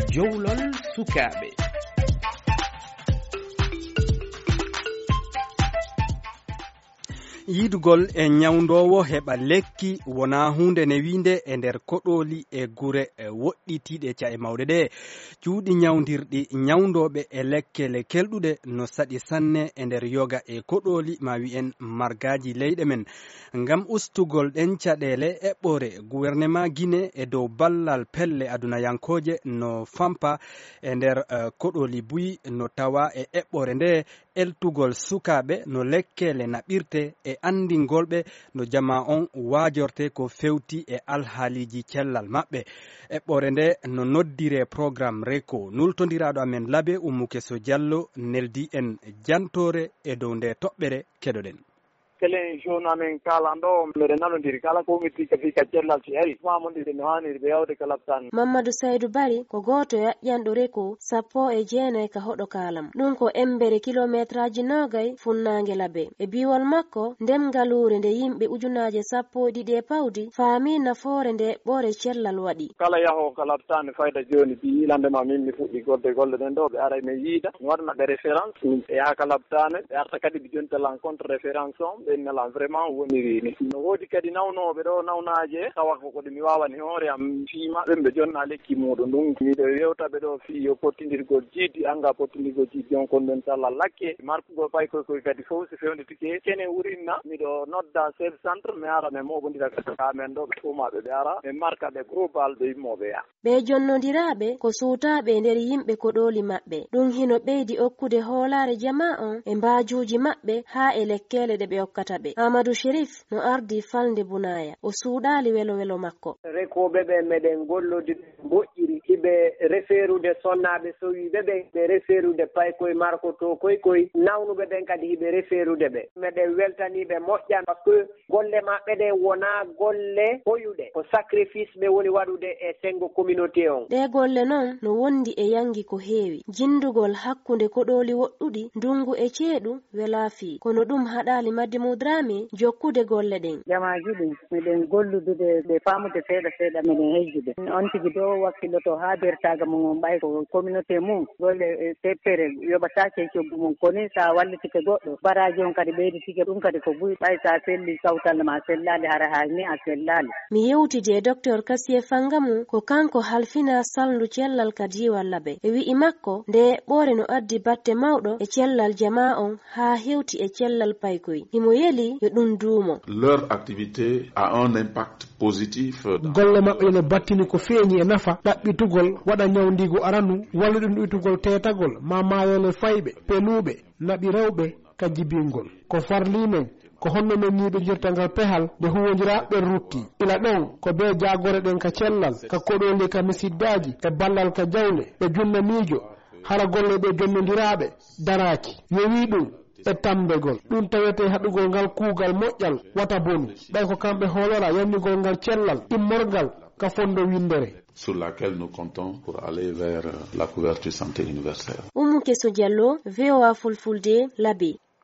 jowlol sukaaɓe. Yidugol e nyawdowo heɓa lekki wona hunde ne winde e nder koɗoli e gure woɗɗitiɗe ca e mawɗe ɗe. Cuuɗi nyawdirɗi nyawdoɓe e lekkele kelɗuɗe no saɗi sanne e nder yoga e koɗoli ma wi'en margaji leyɗe men. Ngam ustugol ɗen caɗele eɓɓore gouvernement Guinée e dow ballal pelle adunayankoje no fampa e nder koɗoli buyi no tawa e eɓɓore nde eltugol sukaɓe no lekkele naɓirte e andingolɓe no jama on wajorte ko fewti e alhaaliji cellal maɓɓe. Eɓɓore nde no noddire programme RECO. Nultodiraɗo amen Labe Oumoukesso Diallo neldi en jantore e dow nde toɓɓere keɗoɗen. Kelen jona men kala ɗo mbeɗe nanodiri kala ko ummiti ka fi ka cellal si ari famodire no hanniri ɓe yawde kala tan. Mamadou Saydou Bari ko goto yaƴƴanɗo RECO 19 ka hoɗo kalam ɗum ko embere kilométraji nogay funnangue Labe e biwol makko ndemgalure nde yimɓe ujunaje 12 pawdi faami nafoore nde ɓore cellal waɗi. Kala yaho kala tan fayda joni bi yilandema min mi fuɗɗi golle ɗen ɗo ɓe ara mi yiida mi waɗanaɓe référence ɓe yaha kala tane ɓe arta kadi ɓe jonta rencontre référence on ɓe nala vraiment woniri ni no woodi kadi nawnoɓe ɗo nawnaje tawa ko mi wawani hoore am fimaɓe ɓe jonna lekki muɗum ɗum miɗo yewtaɓe ɗo fi yo pottidirgol jiidi anga pottidirgol jiidi on kon ɗon talla lakke markugol fay koy kadi fof so fewnitike kene wurinna miɗo nodda chef centre mi ara mi moɓodira kamen ɗo ɓe fumaɓe ɓe ara ɓe marka ɓe global ɓe yimmoɓe ya ɓe jonnodiraɓe ko suutaɓe nder yimɓe ko ɗoli maɓɓe ɗum hino ɓeydi okkude hoolare jama on e mbajuji maɓɓe ha e lekkele ɗe ɓe ɓe. Amadou Chérif no ardi falde Bunaya o suuɗali welo makko. Rekoɓe ɓe meɗen gollode moƴƴiri hiɓe referude sonnaɓe sowiɓe ɓe referude paykoye marko to koy nawnuɓe ɓen kadi hiɓe referude ɓe meɗen weltaniɓe moƴƴan par ce que golle maɓɓe ɗe wona golle hoyuɗe ko sacrifice ɓe woni waɗude e sengo communauté on. Ɗe golle noon no wondi e yangi ko heewi jindugol hakkunde koɗoli woɗɗuɗi ndungu e ceeɗu wela fi kono ɗum haɗali Maddi Mudrami jokkude golle ɗen. Jamaji ɗin miɗen golludude ɓe famude seeɗa meɗen hejjude on tigi do wakkiloto ha bertaga mum ɓay ko communauté mum golle teppere yoɓatake coggu mum koni sa wallitike goɗɗo baraji on kadi ɓeyditike ɗum kadi ko buy ɓay sa selli kawtal ma sellali hara ha ni a sellali. Mi yewtidi e docteur Kassié Fangamou ko kanko halfina saldu cellal ka diwal Labe e wi'i makko nde ɓore no addi batte mawɗo e cellal jama on ha hewti e cellal paykoy himo yeli yo ɗum duumo. Leur activité a un impact positif. Golle maɓɓe no battini ko feeñi e nafa ɗaɓɓitugol waɗa ñawdigu aranu walla ɗum ɗoytugol tetagol ma mayole fayɓe peluɓe naɓi rewɓe ka jibingol ko farli men ko honno men ñiiɓe jirtangal pehal nde huwodiraɓe rutti ila ɗon ko be jagore ɗen ka cellal ka koɗoli ka misiddaji e ballal ka jawle ɓe junna miijo hara golle ɓe jonnodiraɓe daraki yo wi ɗum e tambegol ɗum tawete haɗugol ngal kuugal moƴƴal wata bonu ɓay ko kamɓe hoolora yannigol ngal cellal immorgal ka fondo windere sur laquelle nous comptons pour aller vers la couverture santé universelle. Oumoukesso Diallo, VOA Fulfulde, Labe.